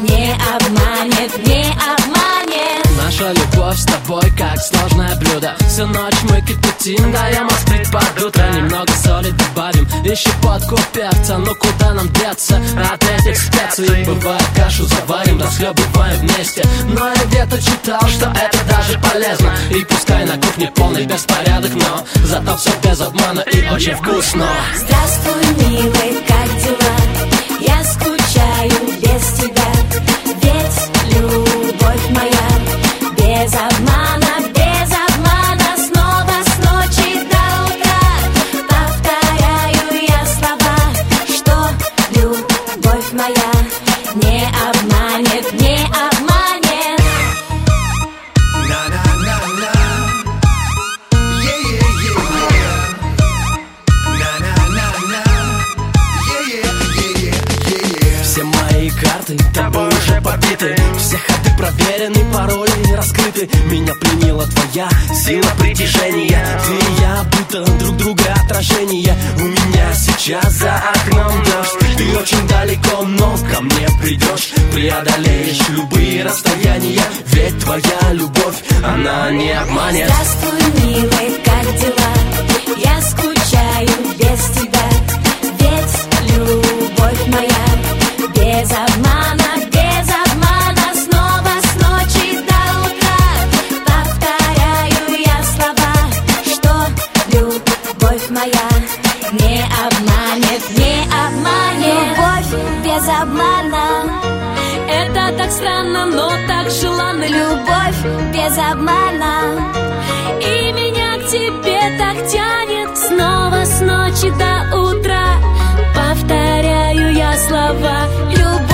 не обманет, не обманет. Наша любовь с тобой как сложное блюдо. Всю ночь мы кипятим, даем остыть под утро. Немного соли добавим и щепотку перца. Ну куда нам деться от этих специй? Бывает, кашу заварим, расхлебываем вместе. Но я где-то читал, что это даже полезно. И пускай на кухне полный беспорядок, но зато все без обмана и очень вкусно. Здравствуй, милый, как дела? Я скучаю без тебя. Ведь любовь моя без обмана, снова с ночи до утра. Повторяю я слова, что любовь моя не обманет, не обманет. Все мои карты тобой уже побиты, все ходы проверены, пароли раскрыты. Меня пленила твоя сила притяжения. Ты и я будто друг друга отражение. У меня сейчас за окном дождь. Ты очень далеко, но ко мне придешь. Преодолеешь любые расстояния. Ведь твоя любовь, она не обманет. Здравствуй, милый, как дела? Я скучаю без тебя. Ведь любовь моя без обмана, снова с ночи до утра. Повторяю я слова, что любовь моя не обманет, не обманет. Любовь без обмана, это так странно, но так желанно. Любовь без обмана, и меня к тебе так тянет. Снова с ночи до утра повторяю я слова. Любовь